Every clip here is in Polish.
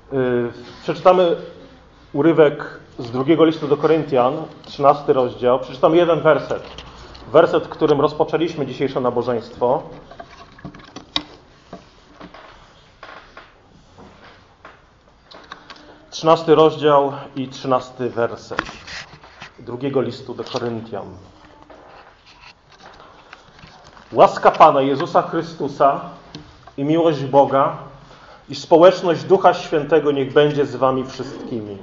Przeczytamy urywek z drugiego listu do Koryntian, 13 rozdział. Przeczytam jeden werset. Werset, którym rozpoczęliśmy dzisiejsze nabożeństwo. Trzynasty rozdział i 13 werset drugiego listu do Koryntian. Łaska Pana Jezusa Chrystusa i miłość Boga i społeczność Ducha Świętego niech będzie z wami wszystkimi.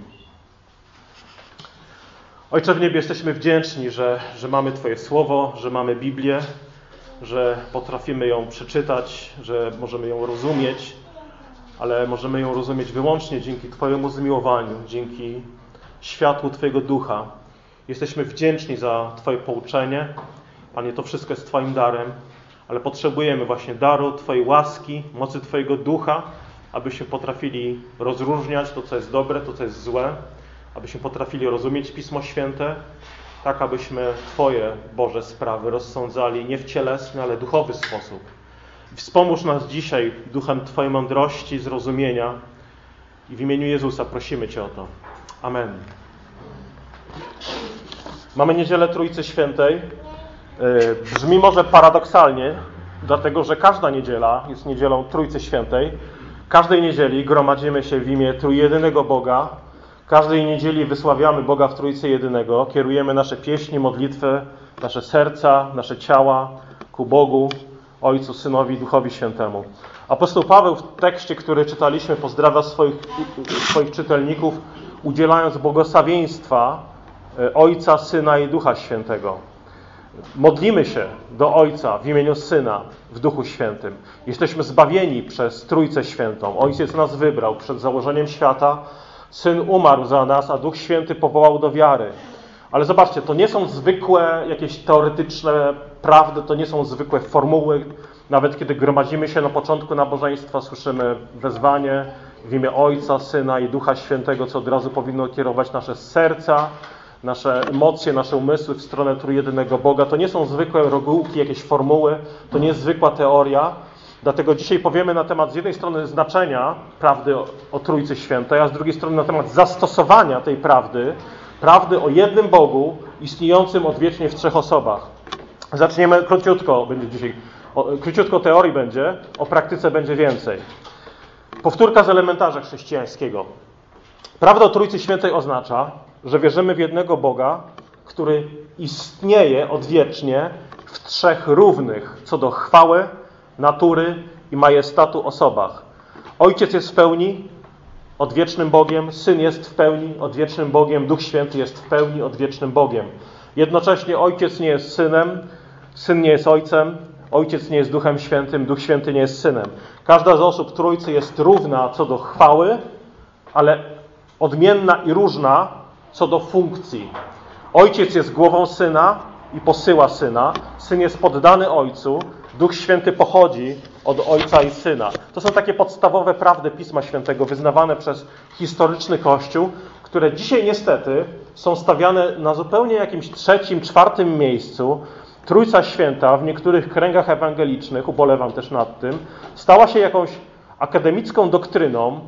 Ojcze w niebie, jesteśmy wdzięczni, że mamy Twoje Słowo, że mamy Biblię, że potrafimy ją przeczytać, że możemy ją rozumieć, ale możemy ją rozumieć wyłącznie dzięki Twojemu zmiłowaniu, dzięki światłu Twojego Ducha. Jesteśmy wdzięczni za Twoje pouczenie. Panie, to wszystko jest Twoim darem, ale potrzebujemy właśnie daru Twojej łaski, mocy Twojego Ducha, abyśmy potrafili rozróżniać to, co jest dobre, to, co jest złe, abyśmy potrafili rozumieć Pismo Święte, tak abyśmy Twoje, Boże, sprawy rozsądzali nie w cielesny, ale duchowy sposób. Wspomóż nas dzisiaj duchem Twojej mądrości, zrozumienia i w imieniu Jezusa prosimy Cię o to. Amen. Mamy Niedzielę Trójcy Świętej. Brzmi może paradoksalnie, dlatego że każda niedziela jest niedzielą Trójcy Świętej. Każdej niedzieli gromadzimy się w imię Trójjedynego Boga. Każdej niedzieli wysławiamy Boga w Trójcy Jedynego. Kierujemy nasze pieśni, modlitwy, nasze serca, nasze ciała ku Bogu, Ojcu, Synowi i Duchowi Świętemu. Apostoł Paweł w tekście, który czytaliśmy, pozdrawia swoich czytelników, udzielając błogosławieństwa Ojca, Syna i Ducha Świętego. Modlimy się do Ojca w imieniu Syna w Duchu Świętym. Jesteśmy zbawieni przez Trójcę Świętą. Ojciec nas wybrał przed założeniem świata. Syn umarł za nas, a Duch Święty powołał do wiary. Ale zobaczcie, to nie są zwykłe jakieś teoretyczne prawdy, to nie są zwykłe formuły. Nawet kiedy gromadzimy się na początku nabożeństwa, słyszymy wezwanie w imię Ojca, Syna i Ducha Świętego, co od razu powinno kierować nasze serca, nasze emocje, nasze umysły w stronę Trójjedynego Boga. To nie są zwykłe regułki, jakieś formuły, to nie jest zwykła teoria. Dlatego dzisiaj powiemy na temat z jednej strony znaczenia prawdy o Trójcy Świętej, a z drugiej strony na temat zastosowania tej prawdy o jednym Bogu istniejącym odwiecznie w trzech osobach. Zaczniemy króciutko, będzie dzisiaj. Króciutko teorii będzie, o praktyce będzie więcej. Powtórka z elementarza chrześcijańskiego. Prawda o Trójcy Świętej oznacza, że wierzymy w jednego Boga, który istnieje odwiecznie w trzech równych co do chwały, natury i majestatu osobach. Ojciec jest w pełni odwiecznym Bogiem, Syn jest w pełni odwiecznym Bogiem, Duch Święty jest w pełni odwiecznym Bogiem. Jednocześnie Ojciec nie jest Synem, Syn nie jest Ojcem, Ojciec nie jest Duchem Świętym, Duch Święty nie jest Synem. Każda z osób Trójcy jest równa co do chwały, ale odmienna i różna co do funkcji. Ojciec jest głową Syna i posyła Syna. Syn jest poddany Ojcu. Duch Święty pochodzi od Ojca i Syna. To są takie podstawowe prawdy Pisma Świętego wyznawane przez historyczny Kościół, które dzisiaj niestety są stawiane na zupełnie jakimś trzecim, czwartym miejscu. Trójca Święta w niektórych kręgach ewangelicznych, ubolewam też nad tym, stała się jakąś akademicką doktryną,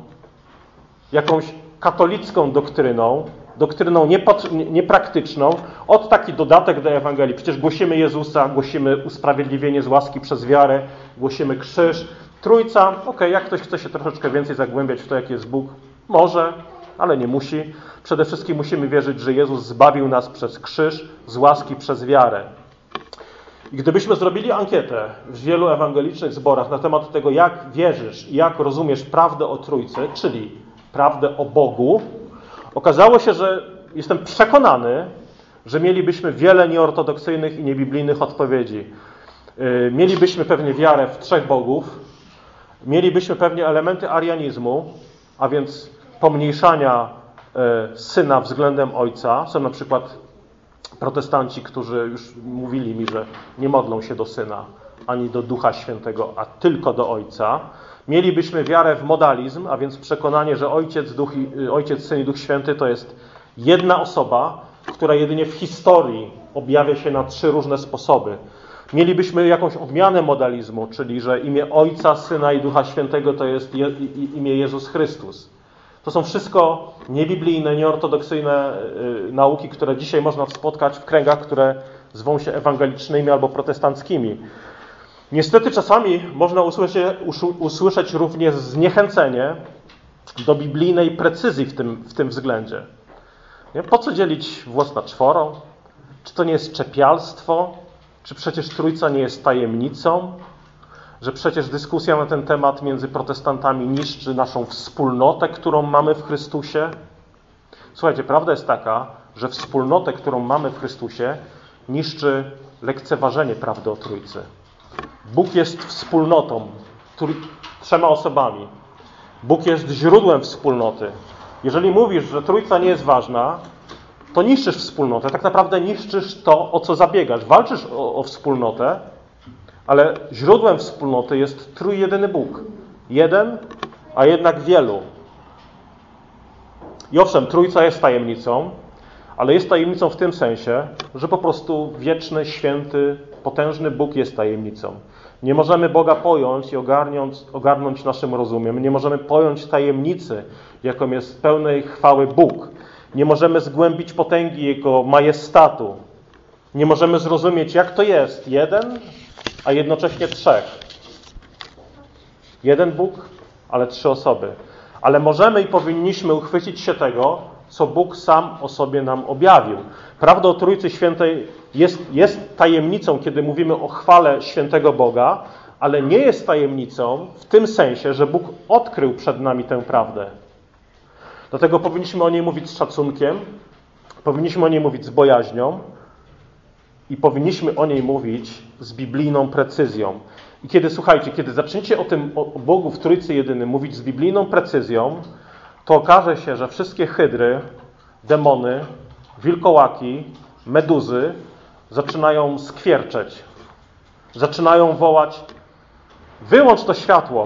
jakąś katolicką doktryną niepraktyczną, od taki dodatek do Ewangelii. Przecież głosimy Jezusa, głosimy usprawiedliwienie z łaski przez wiarę, głosimy krzyż. Trójca, jak ktoś chce się troszeczkę więcej zagłębiać w to, jaki jest Bóg, może, ale nie musi. Przede wszystkim musimy wierzyć, że Jezus zbawił nas przez krzyż, z łaski przez wiarę. I gdybyśmy zrobili ankietę w wielu ewangelicznych zborach na temat tego, jak wierzysz i jak rozumiesz prawdę o Trójcy, czyli prawdę o Bogu, okazało się, że jestem przekonany, że mielibyśmy wiele nieortodoksyjnych i niebiblijnych odpowiedzi. Mielibyśmy pewnie wiarę w trzech bogów, mielibyśmy pewnie elementy arianizmu, a więc pomniejszania Syna względem Ojca. Są na przykład protestanci, którzy już mówili mi, że nie modlą się do Syna ani do Ducha Świętego, a tylko do Ojca. Mielibyśmy wiarę w modalizm, a więc przekonanie, że Ojciec, Syn i Duch Święty to jest jedna osoba, która jedynie w historii objawia się na trzy różne sposoby. Mielibyśmy jakąś odmianę modalizmu, czyli że imię Ojca, Syna i Ducha Świętego to jest imię Jezus Chrystus. To są wszystko niebiblijne, nieortodoksyjne nauki, które dzisiaj można spotkać w kręgach, które zwą się ewangelicznymi albo protestanckimi. Niestety czasami można usłyszeć również zniechęcenie do biblijnej precyzji w tym względzie. Nie? Po co dzielić włos na czworo? Czy to nie jest czepialstwo? Czy przecież Trójca nie jest tajemnicą? Że przecież dyskusja na ten temat między protestantami niszczy naszą wspólnotę, którą mamy w Chrystusie? Słuchajcie, prawda jest taka, że wspólnotę, którą mamy w Chrystusie, niszczy lekceważenie prawdy o Trójcy. Bóg jest wspólnotą, trzema osobami. Bóg jest źródłem wspólnoty. Jeżeli mówisz, że Trójca nie jest ważna, to niszczysz wspólnotę. Tak naprawdę niszczysz to, o co zabiegasz. Walczysz o wspólnotę, ale źródłem wspólnoty jest trójjedyny Bóg. Jeden, a jednak wielu. I owszem, Trójca jest tajemnicą, ale jest tajemnicą w tym sensie, że po prostu wieczny, święty, potężny Bóg jest tajemnicą. Nie możemy Boga pojąć i ogarnąć naszym rozumem. Nie możemy pojąć tajemnicy, jaką jest pełnej chwały Bóg. Nie możemy zgłębić potęgi Jego majestatu. Nie możemy zrozumieć, jak to jest jeden, a jednocześnie trzech. Jeden Bóg, ale trzy osoby. Ale możemy i powinniśmy uchwycić się tego, co Bóg sam o sobie nam objawił. Prawda o Trójcy Świętej jest tajemnicą, kiedy mówimy o chwale świętego Boga, ale nie jest tajemnicą w tym sensie, że Bóg odkrył przed nami tę prawdę. Dlatego powinniśmy o niej mówić z szacunkiem, powinniśmy o niej mówić z bojaźnią i powinniśmy o niej mówić z biblijną precyzją. I kiedy zaczniecie o Bogu w Trójcy Jedynym mówić z biblijną precyzją, to okaże się, że wszystkie hydry, demony, wilkołaki, meduzy zaczynają skwierczeć. Zaczynają wołać: wyłącz to światło,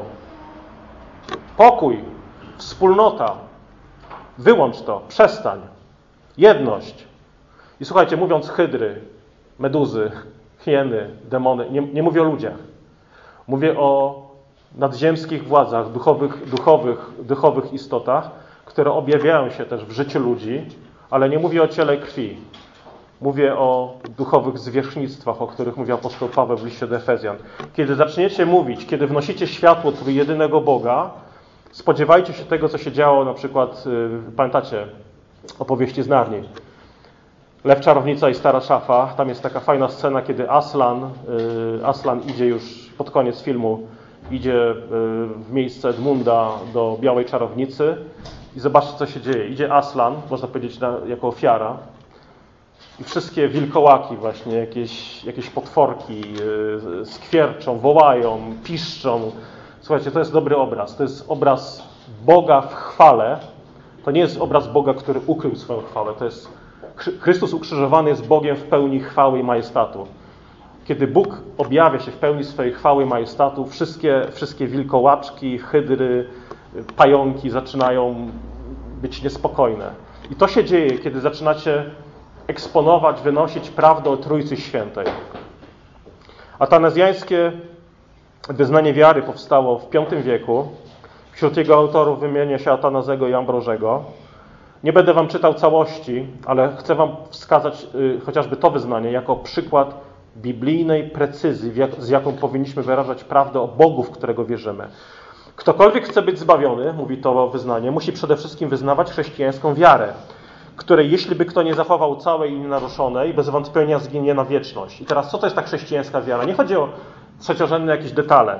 pokój, wspólnota, wyłącz to, przestań, jedność. I słuchajcie, mówiąc hydry, meduzy, hieny, demony, nie mówię o ludziach. Mówię o nadziemskich władzach, duchowych istotach, które objawiają się też w życiu ludzi, ale nie mówię o ciele i krwi. Mówię o duchowych zwierzchnictwach, o których mówi apostoł Paweł w liście do Efezjan. Kiedy zaczniecie mówić, kiedy wnosicie światło trójjedynego Boga, spodziewajcie się tego, co się działo na przykład, pamiętacie, opowieści z Narni. Lew, czarownica i stara szafa. Tam jest taka fajna scena, kiedy Aslan idzie już pod koniec filmu, idzie w miejsce Edmunda do białej czarownicy i zobaczcie, co się dzieje. Idzie Aslan, można powiedzieć jako ofiara, i wszystkie wilkołaki właśnie, jakieś potworki skwierczą, wołają, piszczą. Słuchajcie, to jest dobry obraz. To jest obraz Boga w chwale. To nie jest obraz Boga, który ukrył swoją chwałę. To jest Chrystus ukrzyżowany jest Bogiem w pełni chwały i majestatu. Kiedy Bóg objawia się w pełni swojej chwały i majestatu, wszystkie wilkołaczki, hydry, pająki zaczynają być niespokojne. I to się dzieje, kiedy zaczynacie eksponować, wynosić prawdę o Trójcy Świętej. Atanazjańskie wyznanie wiary powstało w V wieku. Wśród jego autorów wymienia się Atanazego i Ambrożego. Nie będę wam czytał całości, ale chcę wam wskazać chociażby to wyznanie jako przykład biblijnej precyzji, z jaką powinniśmy wyrażać prawdę o Bogu, w którego wierzymy. Ktokolwiek chce być zbawiony, mówi to wyznanie, musi przede wszystkim wyznawać chrześcijańską wiarę, której jeśli by kto nie zachował całej i nienaruszonej, bez wątpienia zginie na wieczność. I teraz co to jest ta chrześcijańska wiara? Nie chodzi o trzeciorzędne jakieś detale.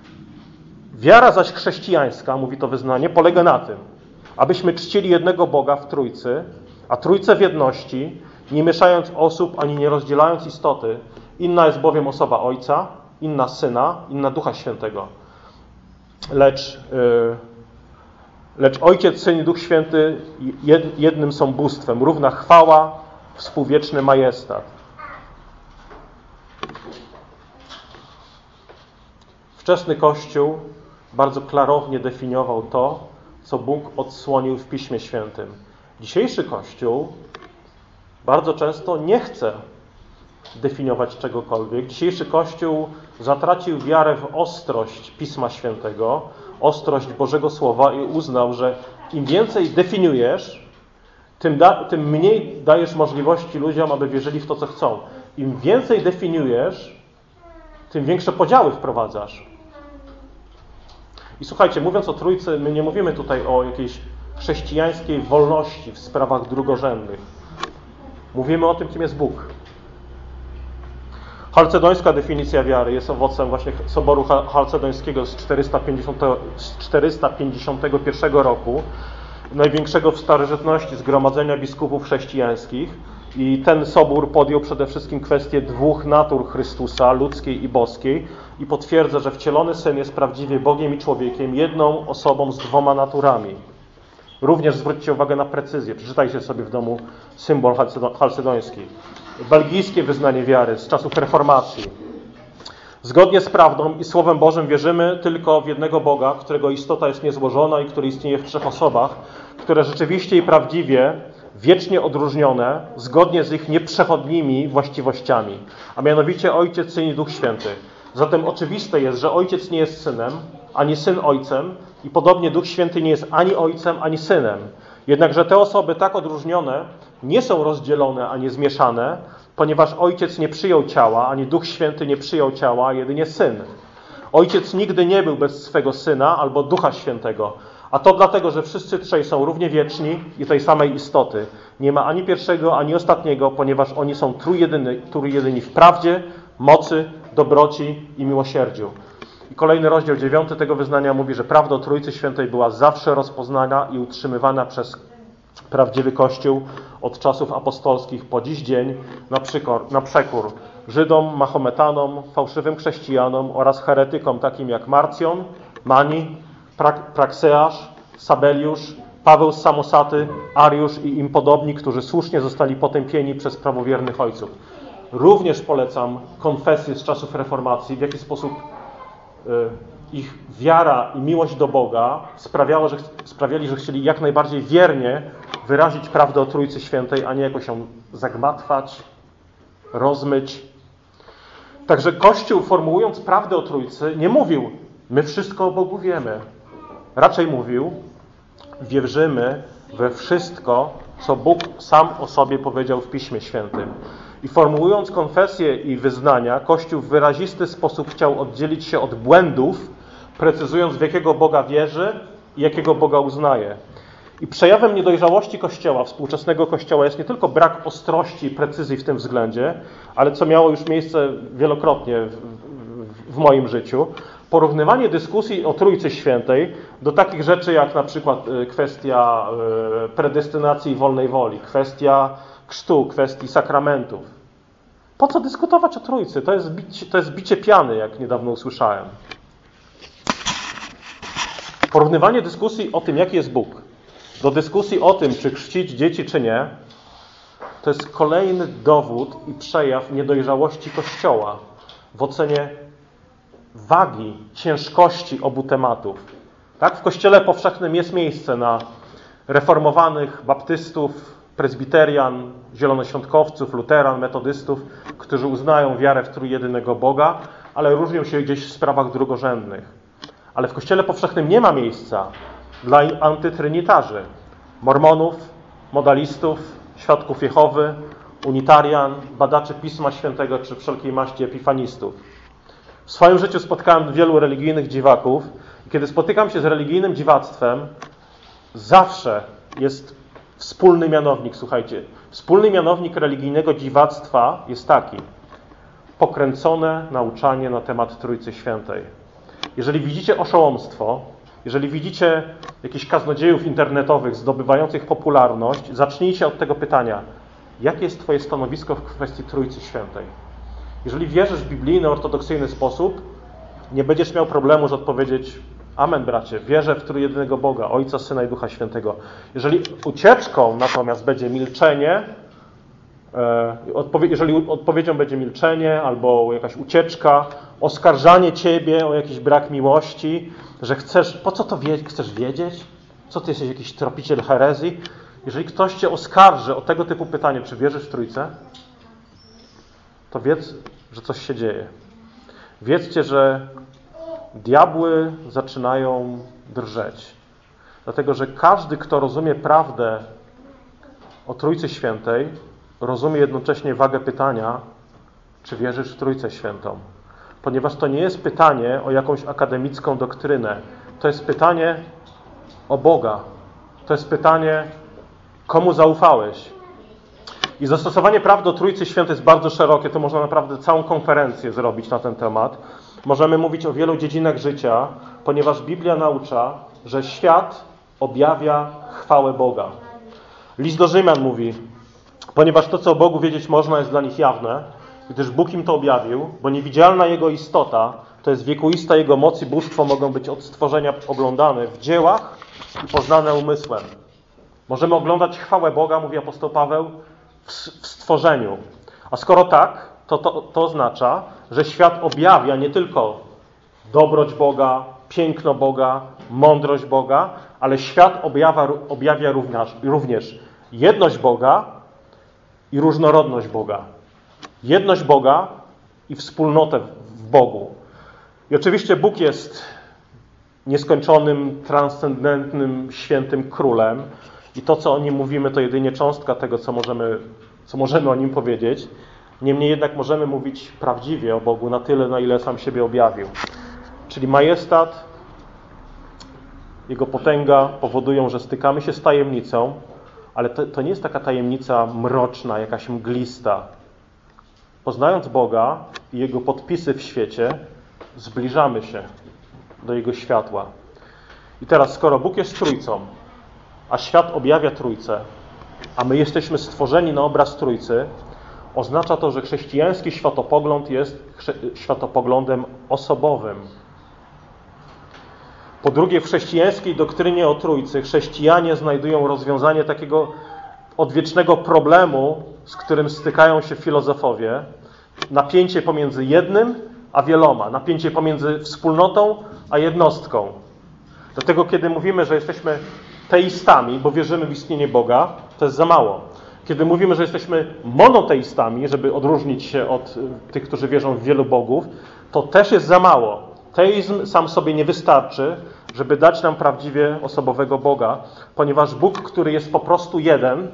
Wiara zaś chrześcijańska, mówi to wyznanie, polega na tym, abyśmy czcili jednego Boga w Trójcy, a Trójcę w jedności, nie mieszając osób ani nie rozdzielając istoty. Inna jest bowiem osoba Ojca, inna Syna, inna Ducha Świętego. Lecz Ojciec, Syn i Duch Święty jednym są bóstwem. Równa chwała, współwieczny majestat. Wczesny Kościół bardzo klarownie definiował to, co Bóg odsłonił w Piśmie Świętym. Dzisiejszy Kościół bardzo często nie chce definiować czegokolwiek. Dzisiejszy Kościół zatracił wiarę w ostrość Pisma Świętego. ostrość Bożego Słowa i uznał, że im więcej definiujesz, tym mniej dajesz możliwości ludziom, aby wierzyli w to, co chcą. Im więcej definiujesz, tym większe podziały wprowadzasz. I słuchajcie, mówiąc o Trójcy, my nie mówimy tutaj o jakiejś chrześcijańskiej wolności w sprawach drugorzędnych. Mówimy o tym, kim jest Bóg. Chalcedońska definicja wiary jest owocem właśnie Soboru Chalcedońskiego z 451 roku, największego w starożytności zgromadzenia biskupów chrześcijańskich. I ten sobór podjął przede wszystkim kwestię dwóch natur Chrystusa, ludzkiej i boskiej, i potwierdza, że wcielony Syn jest prawdziwie Bogiem i człowiekiem, jedną osobą z dwoma naturami. Również zwróćcie uwagę na precyzję. Przeczytajcie sobie w domu symbol chalcedoński. Belgijskie wyznanie wiary z czasów reformacji. Zgodnie z prawdą i Słowem Bożym wierzymy tylko w jednego Boga, którego istota jest niezłożona i który istnieje w trzech osobach, które rzeczywiście i prawdziwie, wiecznie odróżnione, zgodnie z ich nieprzechodnimi właściwościami, a mianowicie Ojciec, Syn i Duch Święty. Zatem oczywiste jest, że Ojciec nie jest Synem, ani Syn Ojcem i podobnie Duch Święty nie jest ani Ojcem, ani Synem. Jednakże te osoby tak odróżnione nie są rozdzielone ani zmieszane, ponieważ Ojciec nie przyjął ciała, ani Duch Święty nie przyjął ciała, a jedynie Syn. Ojciec nigdy nie był bez swego Syna albo Ducha Świętego, a to dlatego, że wszyscy trzej są równie wieczni i tej samej istoty. Nie ma ani pierwszego, ani ostatniego, ponieważ oni są trójjedyni w prawdzie, mocy, dobroci i miłosierdziu. I kolejny rozdział 9 tego wyznania mówi, że prawda o Trójcy Świętej była zawsze rozpoznana i utrzymywana przez prawdziwy Kościół od czasów apostolskich po dziś dzień na przekór Żydom, Mahometanom, fałszywym chrześcijanom oraz heretykom takim jak Marcjon, Mani, Prakseasz, Sabeliusz, Paweł z Samosaty, Ariusz i im podobni, którzy słusznie zostali potępieni przez prawowiernych ojców. Również polecam konfesję z czasów reformacji, w jaki sposób ich wiara i miłość do Boga sprawiali, że chcieli jak najbardziej wiernie wyrazić prawdę o Trójcy Świętej, a nie jakoś ją zagmatwać, rozmyć. Także Kościół, formułując prawdę o Trójcy, nie mówił, my wszystko o Bogu wiemy. Raczej mówił, wierzymy we wszystko, co Bóg sam o sobie powiedział w Piśmie Świętym. I formułując konfesję i wyznania, Kościół w wyrazisty sposób chciał oddzielić się od błędów, precyzując, w jakiego Boga wierzy i jakiego Boga uznaje. I przejawem niedojrzałości Kościoła, współczesnego Kościoła, jest nie tylko brak ostrości i precyzji w tym względzie, ale co miało już miejsce wielokrotnie w moim życiu, porównywanie dyskusji o Trójcy Świętej do takich rzeczy jak na przykład kwestia predestynacji i wolnej woli, kwestia chrztu, kwestii sakramentów. Po co dyskutować o Trójcy? To jest bicie piany, jak niedawno usłyszałem. Porównywanie dyskusji o tym, jaki jest Bóg, do dyskusji o tym, czy chrzcić dzieci, czy nie, to jest kolejny dowód i przejaw niedojrzałości Kościoła w ocenie wagi, ciężkości obu tematów. Tak? W Kościele powszechnym jest miejsce na reformowanych, baptystów, prezbiterian, zielonoświątkowców, luteran, metodystów, którzy uznają wiarę w trójjedynego Boga, ale różnią się gdzieś w sprawach drugorzędnych. Ale w Kościele powszechnym nie ma miejsca dla antytrynitarzy, mormonów, modalistów, świadków Jehowy, unitarian, badaczy Pisma Świętego czy wszelkiej maści epifanistów. W swoim życiu spotkałem wielu religijnych dziwaków i kiedy spotykam się z religijnym dziwactwem, zawsze jest wspólny mianownik, słuchajcie. Wspólny mianownik religijnego dziwactwa jest taki. Pokręcone nauczanie na temat Trójcy Świętej. Jeżeli widzicie oszołomstwo, jeżeli widzicie jakichś kaznodziejów internetowych zdobywających popularność, zacznijcie od tego pytania. Jakie jest Twoje stanowisko w kwestii Trójcy Świętej? Jeżeli wierzysz w biblijny, ortodoksyjny sposób, nie będziesz miał problemu, że odpowiedzieć amen, bracie, wierzę w trójjedynego Boga, Ojca, Syna i Ducha Świętego. Jeżeli ucieczką natomiast będzie milczenie, jeżeli odpowiedzią będzie milczenie albo jakaś ucieczka, oskarżanie Ciebie o jakiś brak miłości, że chcesz, po co to chcesz wiedzieć? Co Ty jesteś jakiś tropiciel herezji? Jeżeli ktoś Cię oskarży o tego typu pytanie, czy wierzysz w Trójcę, to wiedz, że coś się dzieje. Wiedzcie, że diabły zaczynają drżeć. Dlatego, że każdy, kto rozumie prawdę o Trójcy Świętej, rozumie jednocześnie wagę pytania, czy wierzysz w Trójcę Świętą. Ponieważ to nie jest pytanie o jakąś akademicką doktrynę. To jest pytanie o Boga. To jest pytanie, komu zaufałeś. I zastosowanie prawdy o Trójcy Świętej jest bardzo szerokie. To można naprawdę całą konferencję zrobić na ten temat. Możemy mówić o wielu dziedzinach życia, ponieważ Biblia naucza, że świat objawia chwałę Boga. List do Rzymian mówi, ponieważ to, co o Bogu wiedzieć można, jest dla nich jawne, gdyż Bóg im to objawił, bo niewidzialna Jego istota, to jest wiekuista Jego moc i bóstwo, mogą być od stworzenia oglądane w dziełach i poznane umysłem. Możemy oglądać chwałę Boga, mówi apostoł Paweł, w stworzeniu. A skoro tak, to oznacza, że świat objawia nie tylko dobroć Boga, piękno Boga, mądrość Boga, ale świat objawia również jedność Boga i różnorodność Boga. Jedność Boga i wspólnotę w Bogu. I oczywiście Bóg jest nieskończonym, transcendentnym, świętym królem i to, co o Nim mówimy, to jedynie cząstka tego, co możemy o Nim powiedzieć. Niemniej jednak możemy mówić prawdziwie o Bogu na tyle, na ile sam siebie objawił. Czyli majestat, Jego potęga powodują, że stykamy się z tajemnicą, ale to nie jest taka tajemnica mroczna, jakaś mglista. Poznając Boga i Jego podpisy w świecie, zbliżamy się do Jego światła. I teraz, skoro Bóg jest Trójcą, a świat objawia Trójcę, a my jesteśmy stworzeni na obraz Trójcy, oznacza to, że chrześcijański światopogląd jest światopoglądem osobowym. Po drugie, w chrześcijańskiej doktrynie o Trójcy chrześcijanie znajdują rozwiązanie takiego odwiecznego problemu, z którym stykają się filozofowie. Napięcie pomiędzy jednym a wieloma. Napięcie pomiędzy wspólnotą a jednostką. Dlatego, kiedy mówimy, że jesteśmy teistami, bo wierzymy w istnienie Boga, to jest za mało. Kiedy mówimy, że jesteśmy monoteistami, żeby odróżnić się od tych, którzy wierzą w wielu bogów, to też jest za mało. Teizm sam sobie nie wystarczy, żeby dać nam prawdziwie osobowego Boga, ponieważ Bóg, który jest po prostu jeden,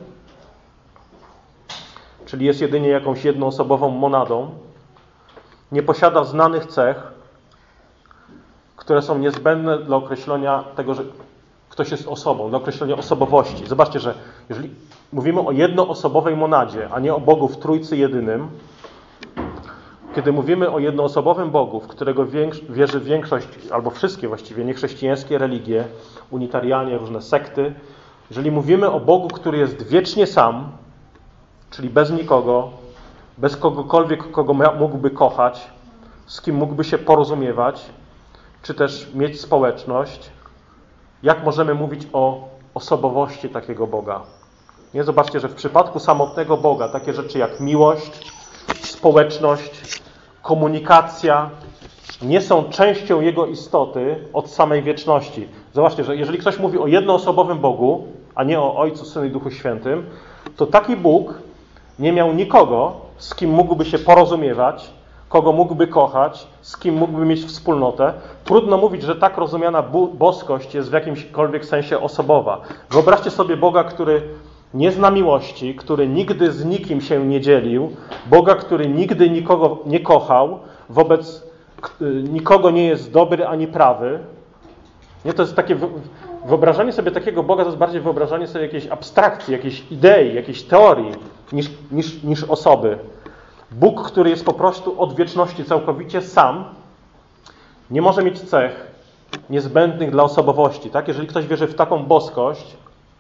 czyli jest jedynie jakąś jednoosobową monadą, nie posiada znanych cech, które są niezbędne dla określenia tego, że ktoś jest osobą, dla określenia osobowości. Zobaczcie, że jeżeli mówimy o jednoosobowej monadzie, a nie o Bogu w Trójcy jedynym, kiedy mówimy o jednoosobowym Bogu, w którego wierzy większość, albo wszystkie właściwie niechrześcijańskie religie, unitarianie, różne sekty, jeżeli mówimy o Bogu, który jest wiecznie sam, czyli bez nikogo, bez kogokolwiek, kogo mógłby kochać, z kim mógłby się porozumiewać, czy też mieć społeczność, jak możemy mówić o osobowości takiego Boga? Nie, zobaczcie, że w przypadku samotnego Boga takie rzeczy jak miłość, społeczność, komunikacja nie są częścią Jego istoty od samej wieczności. Zobaczcie, że jeżeli ktoś mówi o jednoosobowym Bogu, a nie o Ojcu, Synu i Duchu Świętym, to taki Bóg nie miał nikogo, z kim mógłby się porozumiewać, kogo mógłby kochać, z kim mógłby mieć wspólnotę. Trudno mówić, że tak rozumiana boskość jest w jakimkolwiek sensie osobowa. Wyobraźcie sobie Boga, który nie zna miłości, który nigdy z nikim się nie dzielił, Boga, który nigdy nikogo nie kochał, wobec nikogo nie jest dobry ani prawy. Nie, to jest takie wyobrażanie sobie takiego Boga, to jest bardziej wyobrażanie sobie jakiejś abstrakcji, jakiejś idei, jakiejś teorii niż osoby. Bóg, który jest po prostu od wieczności całkowicie sam, nie może mieć cech niezbędnych dla osobowości. Tak? Jeżeli ktoś wierzy w taką boskość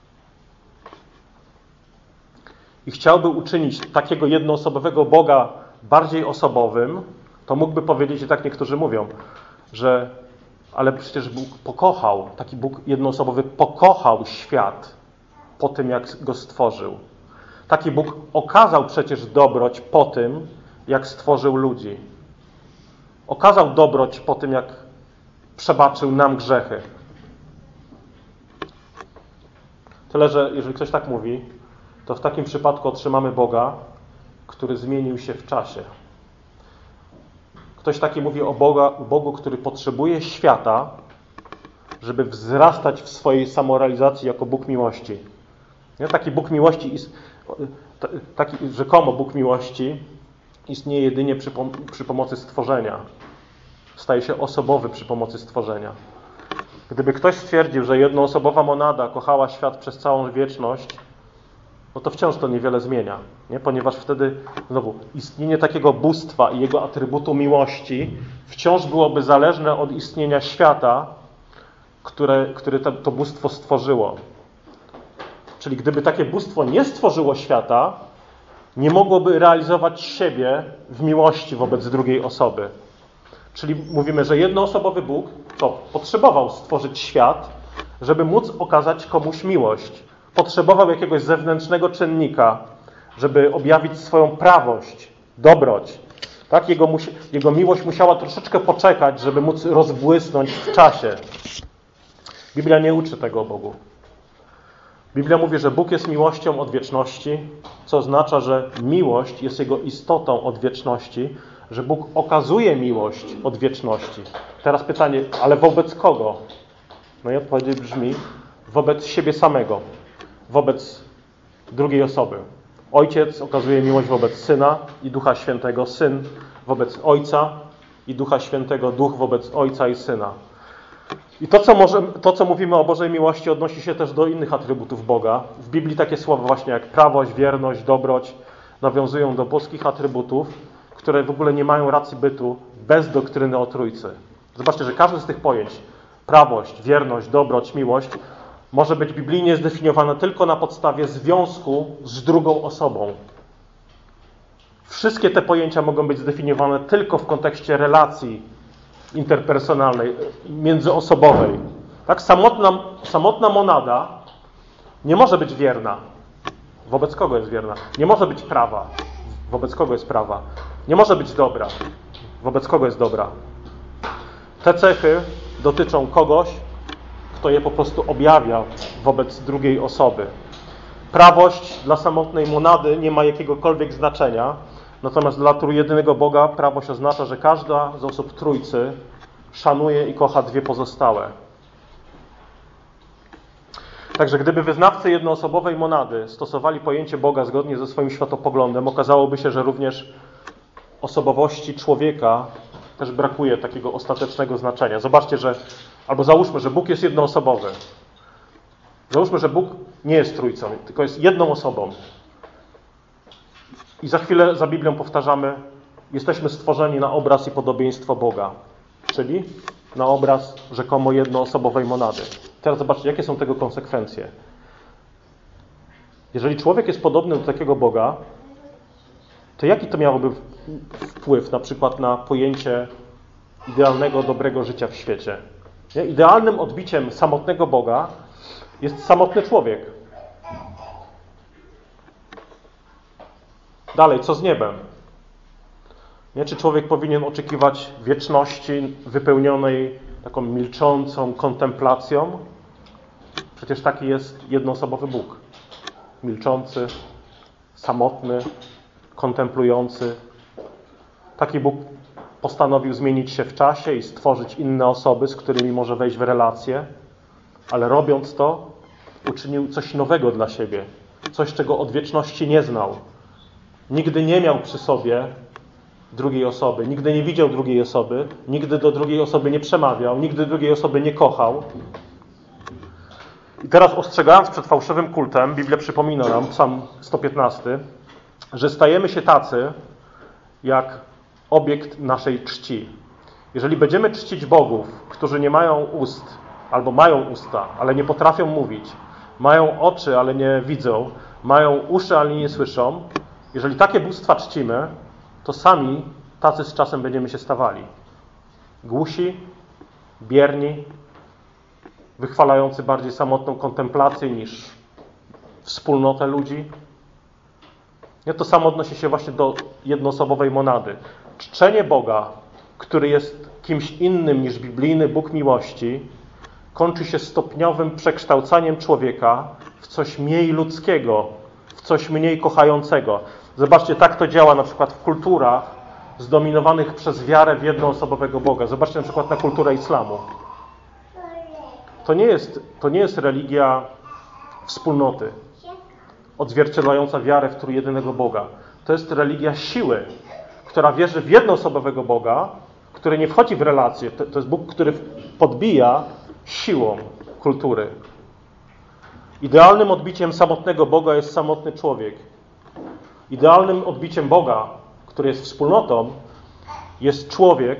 i chciałby uczynić takiego jednoosobowego Boga bardziej osobowym, to mógłby powiedzieć, i tak niektórzy mówią, że ale przecież Bóg pokochał, taki Bóg jednoosobowy pokochał świat po tym, jak go stworzył. Taki Bóg okazał przecież dobroć po tym, jak stworzył ludzi. Okazał dobroć po tym, jak przebaczył nam grzechy. Tyle, że jeżeli ktoś tak mówi, to w takim przypadku otrzymamy Boga, który zmienił się w czasie. Ktoś taki mówi o Bogu, który potrzebuje świata, żeby wzrastać w swojej samorealizacji jako Bóg miłości. Nie? Taki Bóg miłości, taki rzekomo Bóg miłości istnieje jedynie przy pomocy stworzenia. Staje się osobowy przy pomocy stworzenia. Gdyby ktoś stwierdził, że jednoosobowa monada kochała świat przez całą wieczność, no to wciąż to niewiele zmienia. Nie? Ponieważ wtedy, znowu, istnienie takiego bóstwa i jego atrybutu miłości wciąż byłoby zależne od istnienia świata, które to bóstwo stworzyło. Czyli gdyby takie bóstwo nie stworzyło świata, nie mogłoby realizować siebie w miłości wobec drugiej osoby. Czyli mówimy, że jednoosobowy Bóg potrzebował stworzyć świat, żeby móc okazać komuś miłość. Potrzebował jakiegoś zewnętrznego czynnika, żeby objawić swoją prawość, dobroć. Tak? Jego miłość musiała troszeczkę poczekać, żeby móc rozbłysnąć w czasie. Biblia nie uczy tego o Bogu. Biblia mówi, że Bóg jest miłością od wieczności, co oznacza, że miłość jest Jego istotą od wieczności, że Bóg okazuje miłość od wieczności. Teraz pytanie, ale wobec kogo? No i odpowiedź brzmi, wobec siebie samego, wobec drugiej osoby. Ojciec okazuje miłość wobec Syna i Ducha Świętego, Syn wobec Ojca i Ducha Świętego, Duch wobec Ojca i Syna. I to, co mówimy o Bożej miłości, odnosi się też do innych atrybutów Boga. W Biblii takie słowa właśnie jak prawość, wierność, dobroć nawiązują do boskich atrybutów, które w ogóle nie mają racji bytu bez doktryny o Trójcy. Zobaczcie, że każde z tych pojęć, prawość, wierność, dobroć, miłość, może być biblijnie zdefiniowane tylko na podstawie związku z drugą osobą. Wszystkie te pojęcia mogą być zdefiniowane tylko w kontekście relacji interpersonalnej, międzyosobowej. Tak? Samotna monada nie może być wierna. Wobec kogo jest wierna? Nie może być prawa. Wobec kogo jest prawa? Nie może być dobra. Wobec kogo jest dobra? Te cechy dotyczą kogoś, kto je po prostu objawia wobec drugiej osoby. Prawość dla samotnej monady nie ma jakiegokolwiek znaczenia, natomiast dla trójjedynego Boga prawość oznacza, że każda z osób Trójcy szanuje i kocha dwie pozostałe. Także gdyby wyznawcy jednoosobowej monady stosowali pojęcie Boga zgodnie ze swoim światopoglądem, okazałoby się, że również osobowości człowieka też brakuje takiego ostatecznego znaczenia. Zobaczcie, albo załóżmy, że Bóg jest jednoosobowy. Załóżmy, że Bóg nie jest Trójcą, tylko jest jedną osobą. I za chwilę za Biblią powtarzamy, jesteśmy stworzeni na obraz i podobieństwo Boga. Czyli na obraz rzekomo jednoosobowej monady. Teraz zobaczcie, jakie są tego konsekwencje. Jeżeli człowiek jest podobny do takiego Boga, to jaki to miałoby wpływ na przykład na pojęcie idealnego, dobrego życia w świecie? Nie? Idealnym odbiciem samotnego Boga jest samotny człowiek. Dalej, co z niebem? Nie? Czy człowiek powinien oczekiwać wieczności wypełnionej taką milczącą kontemplacją? Przecież taki jest jednoosobowy Bóg. Milczący, samotny, kontemplujący. Taki Bóg postanowił zmienić się w czasie i stworzyć inne osoby, z którymi może wejść w relacje, ale robiąc to, uczynił coś nowego dla siebie. Coś, czego od wieczności nie znał. Nigdy nie miał przy sobie drugiej osoby, nigdy nie widział drugiej osoby, nigdy do drugiej osoby nie przemawiał, nigdy drugiej osoby nie kochał. I teraz ostrzegając przed fałszywym kultem, Biblia przypomina nam, Psalm 115, że stajemy się tacy, jak obiekt naszej czci. Jeżeli będziemy czcić bogów, którzy nie mają ust, albo mają usta, ale nie potrafią mówić, mają oczy, ale nie widzą, mają uszy, ale nie słyszą, jeżeli takie bóstwa czcimy, to sami tacy z czasem będziemy się stawali. Głusi, bierni, wychwalający bardziej samotną kontemplację niż wspólnotę ludzi. Nie, to samo odnosi się właśnie do jednoosobowej monady. Czczenie Boga, który jest kimś innym niż biblijny Bóg miłości, kończy się stopniowym przekształcaniem człowieka w coś mniej ludzkiego, w coś mniej kochającego. Zobaczcie, tak to działa na przykład w kulturach, zdominowanych przez wiarę w jednoosobowego Boga. Zobaczcie na przykład na kulturę islamu. To nie jest religia wspólnoty, odzwierciedlająca wiarę w trójjedynego Boga. To jest religia siły, która wierzy w jednoosobowego Boga, który nie wchodzi w relacje. To jest Bóg, który podbija siłą kultury. Idealnym odbiciem samotnego Boga jest samotny człowiek. Idealnym odbiciem Boga, który jest wspólnotą, jest człowiek,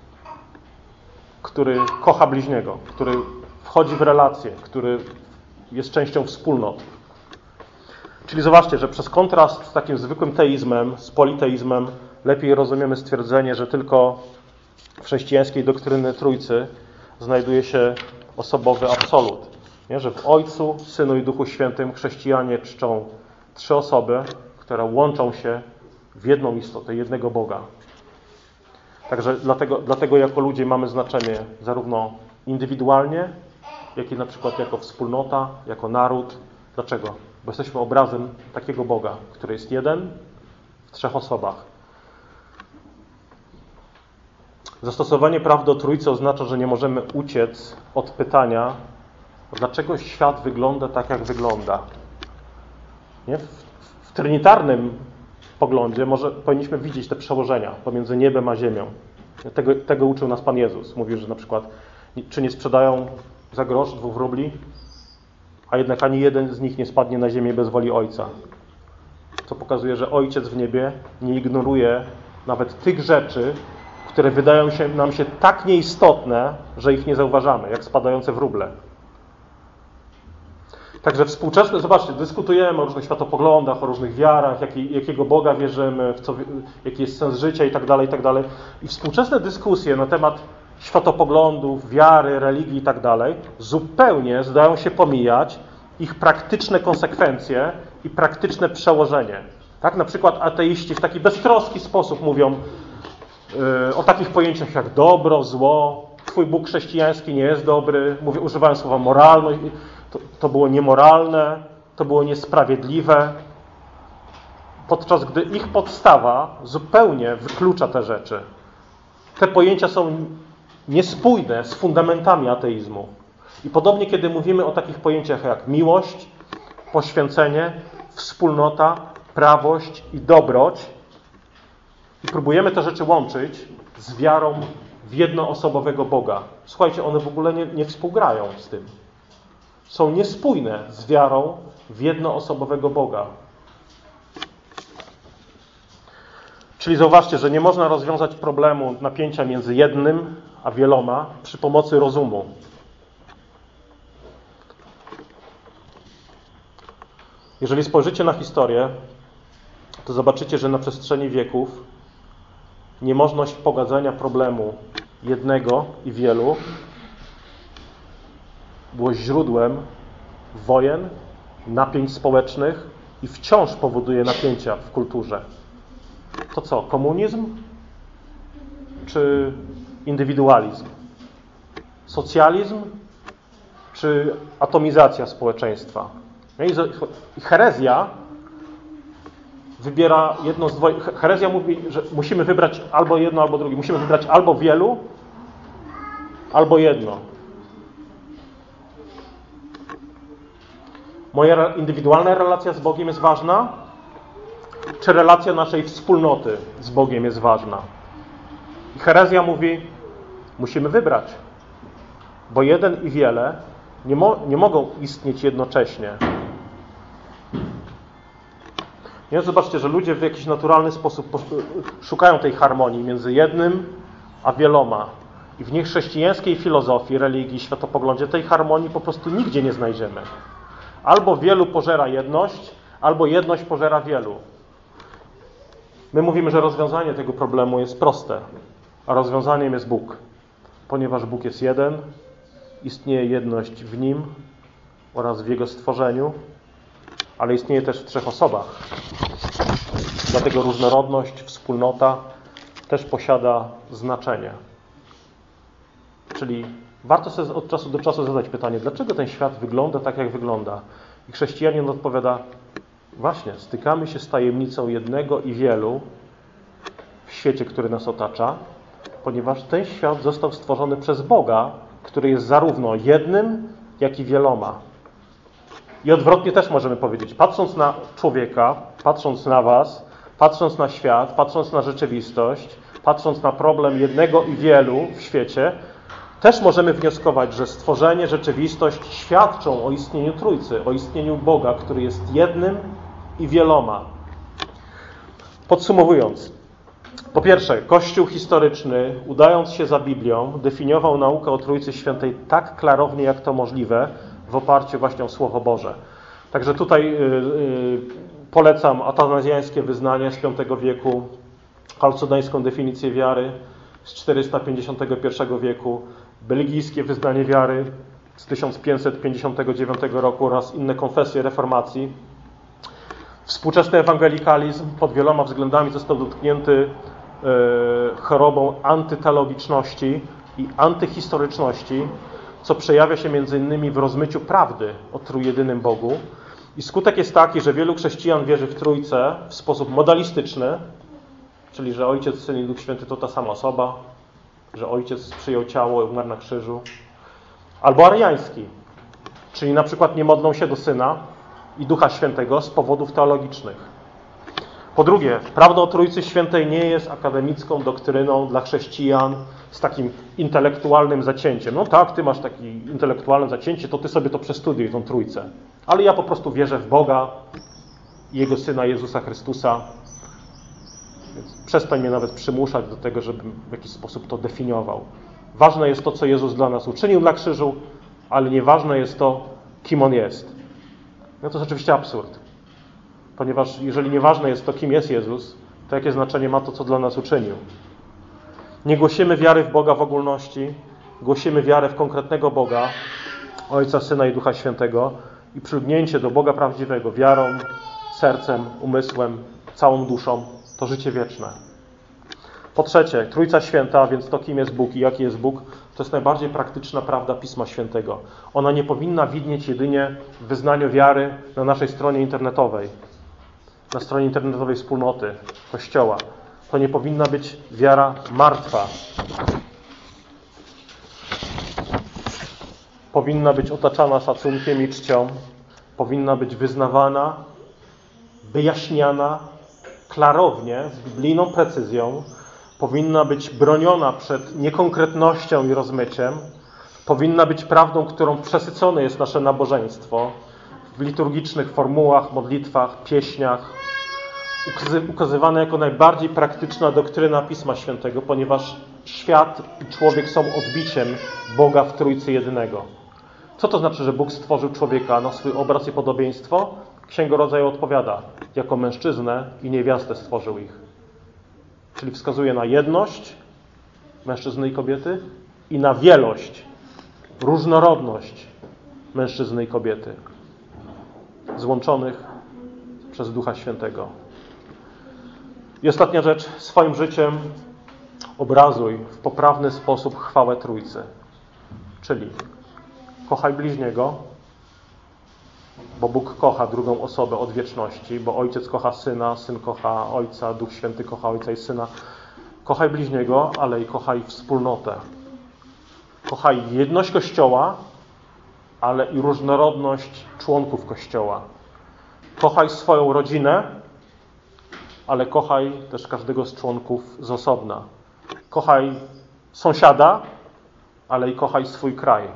który kocha bliźniego, który wchodzi w relacje, który jest częścią wspólnot. Czyli zobaczcie, że przez kontrast z takim zwykłym teizmem, z politeizmem, lepiej rozumiemy stwierdzenie, że tylko w chrześcijańskiej doktryny Trójcy znajduje się osobowy absolut. Nie? Że w Ojcu, Synu i Duchu Świętym chrześcijanie czczą trzy osoby, które łączą się w jedną istotę, jednego Boga. Także dlatego jako ludzie mamy znaczenie zarówno indywidualnie, jak i na przykład jako wspólnota, jako naród. Dlaczego? Bo jesteśmy obrazem takiego Boga, który jest jeden w trzech osobach. Zastosowanie prawdy o Trójcy oznacza, że nie możemy uciec od pytania, dlaczego świat wygląda tak, jak wygląda. Nie? W trinitarnym poglądzie powinniśmy widzieć te przełożenia pomiędzy niebem a ziemią. Tego uczył nas Pan Jezus. Mówił, że na przykład czy nie sprzedają za grosz 2 rubli, a jednak ani jeden z nich nie spadnie na ziemię bez woli Ojca. Co pokazuje, że Ojciec w niebie nie ignoruje nawet tych rzeczy, które wydają się nam tak nieistotne, że ich nie zauważamy, jak spadające w ruble. Także współczesne, zobaczcie, dyskutujemy o różnych światopoglądach, o różnych wiarach, jakiego Boga wierzymy, jaki jest sens życia i tak dalej, i tak dalej. I współczesne dyskusje na temat światopoglądów, wiary, religii i tak dalej, zupełnie zdają się pomijać ich praktyczne konsekwencje i praktyczne przełożenie. Tak? Na przykład ateiści w taki beztroski sposób mówią o takich pojęciach jak dobro, zło, twój Bóg chrześcijański nie jest dobry, używają słowa moralność, to było niemoralne, to było niesprawiedliwe, podczas gdy ich podstawa zupełnie wyklucza te rzeczy. Te pojęcia są niespójne z fundamentami ateizmu. I podobnie, kiedy mówimy o takich pojęciach jak miłość, poświęcenie, wspólnota, prawość i dobroć i próbujemy te rzeczy łączyć z wiarą w jednoosobowego Boga. Słuchajcie, one w ogóle nie współgrają z tym. Są niespójne z wiarą w jednoosobowego Boga. Czyli zauważcie, że nie można rozwiązać problemu napięcia między jednym a wieloma przy pomocy rozumu. Jeżeli spojrzycie na historię, to zobaczycie, że na przestrzeni wieków niemożność pogadzenia problemu jednego i wielu było źródłem wojen, napięć społecznych i wciąż powoduje napięcia w kulturze. To co? Komunizm czy indywidualizm? Socjalizm czy atomizacja społeczeństwa? I herezja wybiera jedno z dwojga. Herezja mówi, że musimy wybrać albo jedno, albo drugie. Musimy wybrać albo wielu, albo jedno. Moja indywidualna relacja z Bogiem jest ważna, czy relacja naszej wspólnoty z Bogiem jest ważna? I herezja mówi, musimy wybrać, bo jeden i wiele nie mogą istnieć jednocześnie. Nie? Zobaczcie, że ludzie w jakiś naturalny sposób szukają tej harmonii między jednym a wieloma. I w niechrześcijańskiej filozofii, religii, światopoglądzie tej harmonii po prostu nigdzie nie znajdziemy. Albo wielu pożera jedność, albo jedność pożera wielu. My mówimy, że rozwiązanie tego problemu jest proste, a rozwiązaniem jest Bóg. Ponieważ Bóg jest jeden, istnieje jedność w Nim oraz w Jego stworzeniu, ale istnieje też w trzech osobach. Dlatego różnorodność, wspólnota też posiada znaczenie. Czyli warto sobie od czasu do czasu zadać pytanie, dlaczego ten świat wygląda tak, jak wygląda? I chrześcijanin odpowiada, właśnie, stykamy się z tajemnicą jednego i wielu w świecie, który nas otacza, ponieważ ten świat został stworzony przez Boga, który jest zarówno jednym, jak i wieloma. I odwrotnie też możemy powiedzieć, patrząc na człowieka, patrząc na was, patrząc na świat, patrząc na rzeczywistość, patrząc na problem jednego i wielu w świecie, też możemy wnioskować, że stworzenie, rzeczywistość świadczą o istnieniu Trójcy, o istnieniu Boga, który jest jednym i wieloma. Podsumowując, po pierwsze, Kościół historyczny, udając się za Biblią, definiował naukę o Trójcy Świętej tak klarownie, jak to możliwe, w oparciu właśnie o Słowo Boże. Także tutaj polecam atanazjańskie wyznanie z V wieku, chalcedońską definicję wiary z 451 wieku, belgijskie wyznanie wiary z 1559 roku oraz inne konfesje reformacji. Współczesny ewangelikalizm pod wieloma względami został dotknięty chorobą antyteologiczności i antyhistoryczności, co przejawia się m.in. w rozmyciu prawdy o trójjedynym Bogu. I skutek jest taki, że wielu chrześcijan wierzy w Trójcę w sposób modalistyczny, czyli że Ojciec, Syn i Duch Święty to ta sama osoba, że Ojciec przyjął ciało i umarł na krzyżu. Albo ariański, czyli na przykład nie modlą się do Syna i Ducha Świętego z powodów teologicznych. Po drugie, prawda o Trójcy Świętej nie jest akademicką doktryną dla chrześcijan z takim intelektualnym zacięciem. No tak, ty masz takie intelektualne zacięcie, to ty sobie to przestudiuj, tą Trójcę. Ale ja po prostu wierzę w Boga i Jego Syna Jezusa Chrystusa. Więc przestań mnie nawet przymuszać do tego, żebym w jakiś sposób to definiował. Ważne jest to, co Jezus dla nas uczynił na krzyżu, ale nieważne jest to, kim On jest. No to jest oczywiście absurd. Ponieważ jeżeli nieważne jest to, kim jest Jezus, to jakie znaczenie ma to, co dla nas uczynił? Nie głosimy wiary w Boga w ogólności, głosimy wiarę w konkretnego Boga, Ojca, Syna i Ducha Świętego i przylgnięcie do Boga prawdziwego wiarą, sercem, umysłem, całą duszą to życie wieczne. Po trzecie, Trójca Święta, więc to, kim jest Bóg i jaki jest Bóg, to jest najbardziej praktyczna prawda Pisma Świętego. Ona nie powinna widnieć jedynie w wyznaniu wiary na naszej stronie internetowej, na stronie internetowej wspólnoty Kościoła. To nie powinna być wiara martwa. Powinna być otaczana szacunkiem i czcią. Powinna być wyznawana, wyjaśniana klarownie, z biblijną precyzją. Powinna być broniona przed niekonkretnością i rozmyciem. Powinna być prawdą, którą przesycone jest nasze nabożeństwo w liturgicznych formułach, modlitwach, pieśniach, ukazywane jako najbardziej praktyczna doktryna Pisma Świętego, ponieważ świat i człowiek są odbiciem Boga w Trójcy Jedynego. Co to znaczy, że Bóg stworzył człowieka na swój obraz i podobieństwo? Księga Rodzaju odpowiada, jako mężczyznę i niewiastę stworzył ich. Czyli wskazuje na jedność mężczyzny i kobiety i na wielość, różnorodność mężczyzny i kobiety, złączonych przez Ducha Świętego. I ostatnia rzecz, swoim życiem obrazuj w poprawny sposób chwałę Trójcy. Czyli kochaj bliźniego, bo Bóg kocha drugą osobę od wieczności, bo Ojciec kocha Syna, Syn kocha Ojca, Duch Święty kocha Ojca i Syna. Kochaj bliźniego, ale i kochaj wspólnotę. Kochaj jedność Kościoła, ale i różnorodność członków Kościoła. Kochaj swoją rodzinę, ale kochaj też każdego z członków z osobna. Kochaj sąsiada, ale i kochaj swój kraj.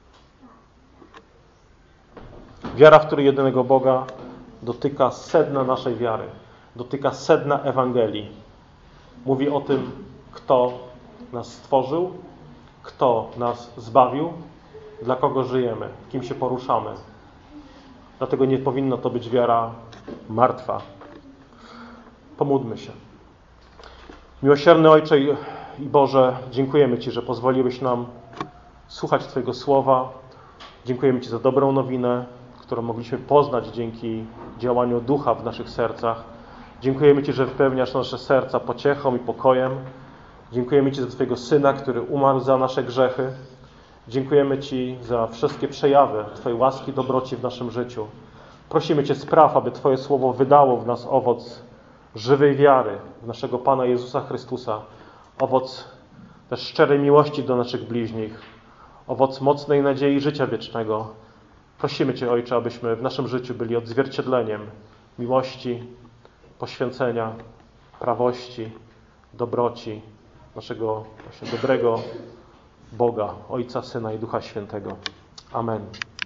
Wiara w trójjedynego Boga dotyka sedna naszej wiary. Dotyka sedna Ewangelii. Mówi o tym, kto nas stworzył, kto nas zbawił, dla kogo żyjemy, kim się poruszamy. Dlatego nie powinna to być wiara martwa. Pomódlmy się. Miłosierny Ojcze i Boże, dziękujemy Ci, że pozwoliłeś nam słuchać Twojego słowa. Dziękujemy Ci za dobrą nowinę, którą mogliśmy poznać dzięki działaniu Ducha w naszych sercach. Dziękujemy Ci, że wypełniasz nasze serca pociechą i pokojem. Dziękujemy Ci za Twojego Syna, który umarł za nasze grzechy. Dziękujemy Ci za wszystkie przejawy Twojej łaski, dobroci w naszym życiu. Prosimy Cię, spraw, aby Twoje słowo wydało w nas owoc żywej wiary w naszego Pana Jezusa Chrystusa, owoc też szczerej miłości do naszych bliźnich, owoc mocnej nadziei życia wiecznego. Prosimy Cię, Ojcze, abyśmy w naszym życiu byli odzwierciedleniem miłości, poświęcenia, prawości, dobroci naszego właśnie dobrego Boga, Ojca, Syna i Ducha Świętego. Amen.